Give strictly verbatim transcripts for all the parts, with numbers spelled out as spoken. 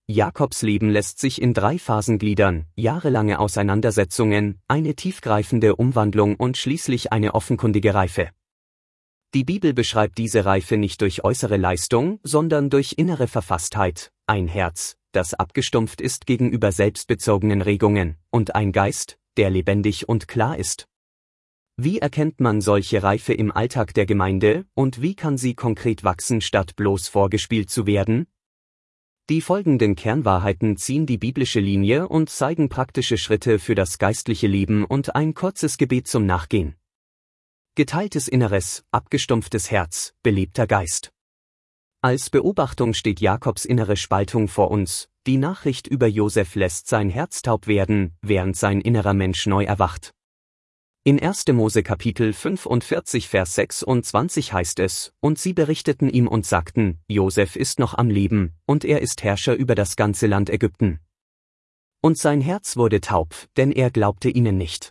Jakobs Leben lässt sich in drei Phasen gliedern: jahrelange Auseinandersetzungen, eine tiefgreifende Umwandlung und schließlich eine offenkundige Reife. Die Bibel beschreibt diese Reife nicht durch äußere Leistung, sondern durch innere Verfasstheit, ein Herz, das abgestumpft ist gegenüber selbstbezogenen Regungen, und ein Geist, der lebendig und klar ist. Wie erkennt man solche Reife im Alltag der Gemeinde, und wie kann sie konkret wachsen, statt bloß vorgespielt zu werden? Die folgenden Kernwahrheiten ziehen die biblische Linie und zeigen praktische Schritte für das geistliche Leben und ein kurzes Gebet zum Nachgehen. Geteiltes Inneres, abgestumpftes Herz, belebter Geist. Als Beobachtung steht Jakobs innere Spaltung vor uns. Die Nachricht über Josef lässt sein Herz taub werden, während sein innerer Mensch neu erwacht. In erster Mose Kapitel fünfundvierzig Vers sechsundzwanzig heißt es: Und sie berichteten ihm und sagten, Josef ist noch am Leben, und er ist Herrscher über das ganze Land Ägypten. Und sein Herz wurde taub, denn er glaubte ihnen nicht.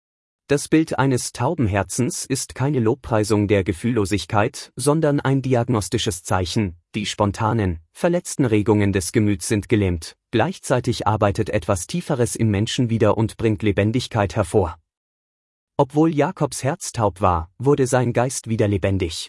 Das Bild eines tauben Herzens ist keine Lobpreisung der Gefühllosigkeit, sondern ein diagnostisches Zeichen: Die spontanen, verletzten Regungen des Gemüts sind gelähmt, gleichzeitig arbeitet etwas Tieferes im Menschen wieder und bringt Lebendigkeit hervor. Obwohl Jakobs Herz taub war, wurde sein Geist wieder lebendig.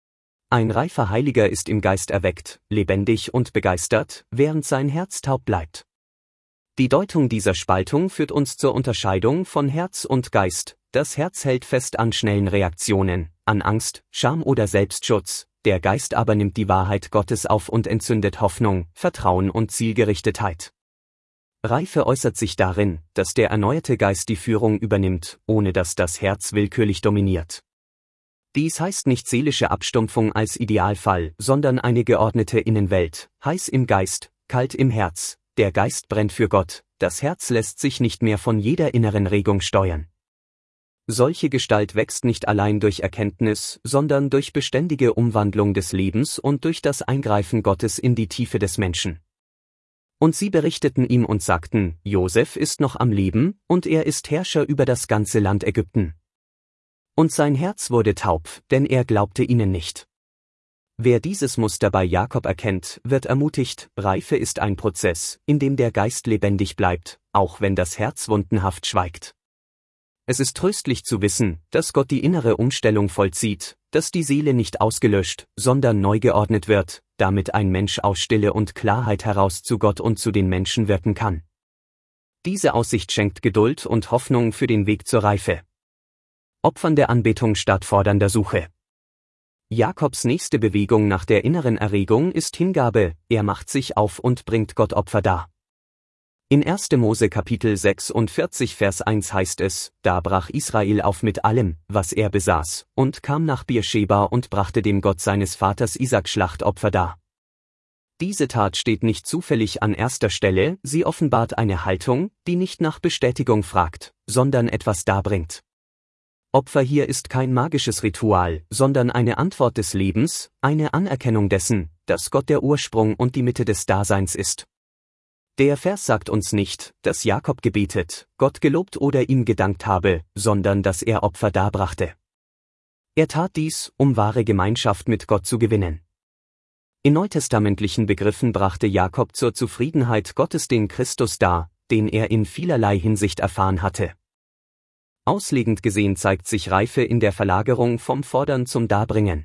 Ein reifer Heiliger ist im Geist erweckt, lebendig und begeistert, während sein Herz taub bleibt. Die Deutung dieser Spaltung führt uns zur Unterscheidung von Herz und Geist. Das Herz hält fest an schnellen Reaktionen, an Angst, Scham oder Selbstschutz, der Geist aber nimmt die Wahrheit Gottes auf und entzündet Hoffnung, Vertrauen und Zielgerichtetheit. Reife äußert sich darin, dass der erneuerte Geist die Führung übernimmt, ohne dass das Herz willkürlich dominiert. Dies heißt nicht seelische Abstumpfung als Idealfall, sondern eine geordnete Innenwelt, heiß im Geist, kalt im Herz. Der Geist brennt für Gott, das Herz lässt sich nicht mehr von jeder inneren Regung steuern. Solche Gestalt wächst nicht allein durch Erkenntnis, sondern durch beständige Umwandlung des Lebens und durch das Eingreifen Gottes in die Tiefe des Menschen. Und sie berichteten ihm und sagten, Josef ist noch am Leben, und er ist Herrscher über das ganze Land Ägypten. Und sein Herz wurde taub, denn er glaubte ihnen nicht. Wer dieses Muster bei Jakob erkennt, wird ermutigt. Reife ist ein Prozess, in dem der Geist lebendig bleibt, auch wenn das Herz wundenhaft schweigt. Es ist tröstlich zu wissen, dass Gott die innere Umstellung vollzieht, dass die Seele nicht ausgelöscht, sondern neu geordnet wird, damit ein Mensch aus Stille und Klarheit heraus zu Gott und zu den Menschen wirken kann. Diese Aussicht schenkt Geduld und Hoffnung für den Weg zur Reife. Opfern der Anbetung statt fordernder Suche. Jakobs nächste Bewegung nach der inneren Erregung ist Hingabe, er macht sich auf und bringt Gott Opfer dar. In erster Mose Kapitel sechsundvierzig Vers eins heißt es, da brach Israel auf mit allem, was er besaß, und kam nach Beersheba und brachte dem Gott seines Vaters Isaak Schlachtopfer dar. Diese Tat steht nicht zufällig an erster Stelle, sie offenbart eine Haltung, die nicht nach Bestätigung fragt, sondern etwas darbringt. Opfer hier ist kein magisches Ritual, sondern eine Antwort des Lebens, eine Anerkennung dessen, dass Gott der Ursprung und die Mitte des Daseins ist. Der Vers sagt uns nicht, dass Jakob gebetet, Gott gelobt oder ihm gedankt habe, sondern dass er Opfer darbrachte. Er tat dies, um wahre Gemeinschaft mit Gott zu gewinnen. In neutestamentlichen Begriffen brachte Jakob zur Zufriedenheit Gottes den Christus dar, den er in vielerlei Hinsicht erfahren hatte. Auslegend gesehen zeigt sich Reife in der Verlagerung vom Fordern zum Darbringen.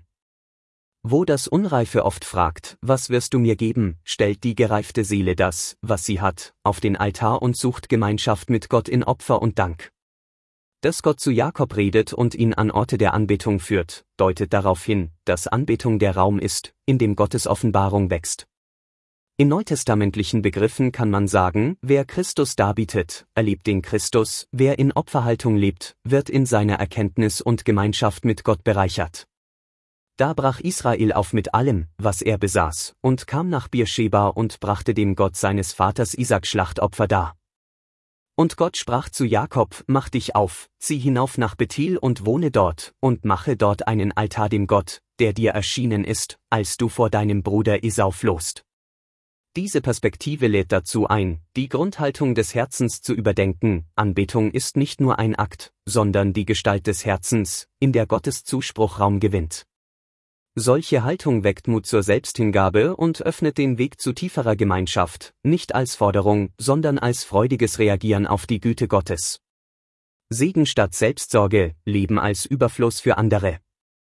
Wo das Unreife oft fragt, was wirst du mir geben, stellt die gereifte Seele das, was sie hat, auf den Altar und sucht Gemeinschaft mit Gott in Opfer und Dank. Dass Gott zu Jakob redet und ihn an Orte der Anbetung führt, deutet darauf hin, dass Anbetung der Raum ist, in dem Gottes Offenbarung wächst. In neutestamentlichen Begriffen kann man sagen, wer Christus darbietet, erlebt den Christus, wer in Opferhaltung lebt, wird in seiner Erkenntnis und Gemeinschaft mit Gott bereichert. Da brach Israel auf mit allem, was er besaß, und kam nach Beersheba und brachte dem Gott seines Vaters Isaak Schlachtopfer dar. Und Gott sprach zu Jakob, mach dich auf, zieh hinauf nach Bethel und wohne dort, und mache dort einen Altar dem Gott, der dir erschienen ist, als du vor deinem Bruder Esau flohst. Diese Perspektive lädt dazu ein, die Grundhaltung des Herzens zu überdenken. Anbetung ist nicht nur ein Akt, sondern die Gestalt des Herzens, in der Gottes Zuspruch Raum gewinnt. Solche Haltung weckt Mut zur Selbsthingabe und öffnet den Weg zu tieferer Gemeinschaft, nicht als Forderung, sondern als freudiges Reagieren auf die Güte Gottes. Segen statt Selbstsorge, Leben als Überfluss für andere.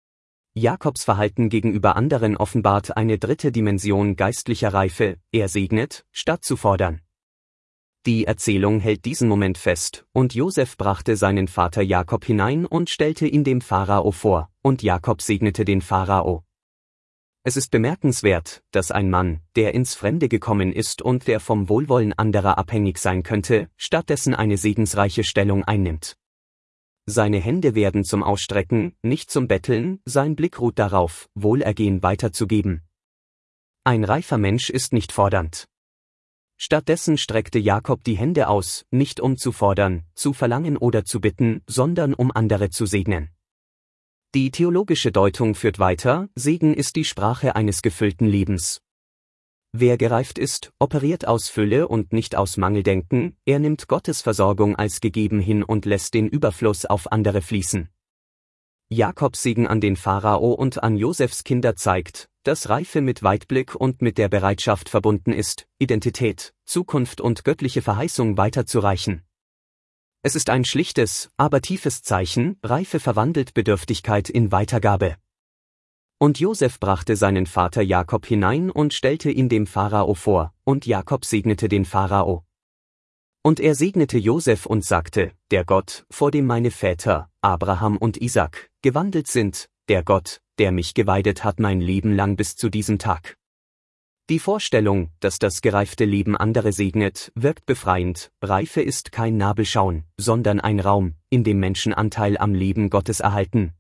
Jakobs Verhalten gegenüber anderen offenbart eine dritte Dimension geistlicher Reife, er segnet, statt zu fordern. Die Erzählung hält diesen Moment fest, und Josef brachte seinen Vater Jakob hinein und stellte ihn dem Pharao vor, und Jakob segnete den Pharao. Es ist bemerkenswert, dass ein Mann, der ins Fremde gekommen ist und der vom Wohlwollen anderer abhängig sein könnte, stattdessen eine segensreiche Stellung einnimmt. Seine Hände werden zum Ausstrecken, nicht zum Betteln, sein Blick ruht darauf, Wohlergehen weiterzugeben. Ein reifer Mensch ist nicht fordernd. Stattdessen streckte Jakob die Hände aus, nicht um zu fordern, zu verlangen oder zu bitten, sondern um andere zu segnen. Die theologische Deutung führt weiter, Segen ist die Sprache eines gefüllten Lebens. Wer gereift ist, operiert aus Fülle und nicht aus Mangeldenken, er nimmt Gottes Versorgung als gegeben hin und lässt den Überfluss auf andere fließen. Jakobs Segen an den Pharao und an Josefs Kinder zeigt, dass Reife mit Weitblick und mit der Bereitschaft verbunden ist, Identität, Zukunft und göttliche Verheißung weiterzureichen. Es ist ein schlichtes, aber tiefes Zeichen, Reife verwandelt Bedürftigkeit in Weitergabe. Und Josef brachte seinen Vater Jakob hinein und stellte ihn dem Pharao vor, und Jakob segnete den Pharao. Und er segnete Josef und sagte, der Gott, vor dem meine Väter, Abraham und Isaac, gewandelt sind, der Gott, der mich geweidet hat mein Leben lang bis zu diesem Tag. Die Vorstellung, dass das gereifte Leben andere segnet, wirkt befreiend. Reife ist kein Nabelschauen, sondern ein Raum, in dem Menschen Anteil am Leben Gottes erhalten.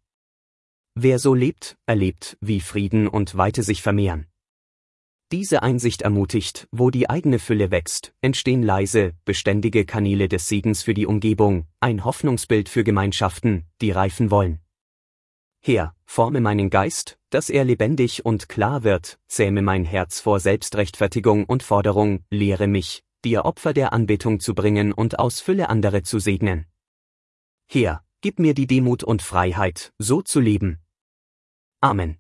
Wer so lebt, erlebt, wie Frieden und Weite sich vermehren. Diese Einsicht ermutigt, wo die eigene Fülle wächst, entstehen leise, beständige Kanäle des Segens für die Umgebung, ein Hoffnungsbild für Gemeinschaften, die reifen wollen. Herr, forme meinen Geist, dass er lebendig und klar wird, zähme mein Herz vor Selbstrechtfertigung und Forderung, lehre mich, dir Opfer der Anbetung zu bringen und aus Fülle andere zu segnen. Herr, gib mir die Demut und Freiheit, so zu leben. Amen.